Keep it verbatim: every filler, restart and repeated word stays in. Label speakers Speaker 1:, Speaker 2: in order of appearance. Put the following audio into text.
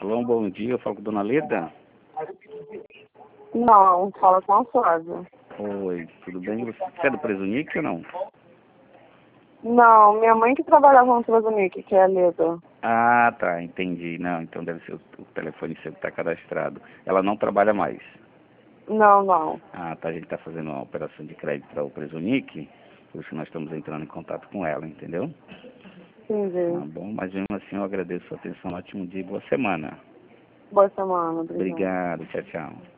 Speaker 1: Alô, bom dia, eu falo com a dona Leda.
Speaker 2: Não, fala com a Flávia.
Speaker 1: Oi, tudo bem? Você é do Presunic ou não?
Speaker 2: Não, minha mãe que trabalhava no Transunic, que é a Leda.
Speaker 1: Ah, tá, entendi. Não, então deve ser o, o telefone seu que está cadastrado. Ela não trabalha mais.
Speaker 2: Não, não.
Speaker 1: Ah, tá, a gente está fazendo uma operação de crédito para o Presunic, por isso que nós estamos entrando em contato com ela, entendeu?
Speaker 2: Entendi.
Speaker 1: Tá bom, mas mesmo assim eu agradeço a sua atenção, ótimo dia e boa semana.
Speaker 2: Boa semana, obrigada.
Speaker 1: Obrigado, tchau, tchau.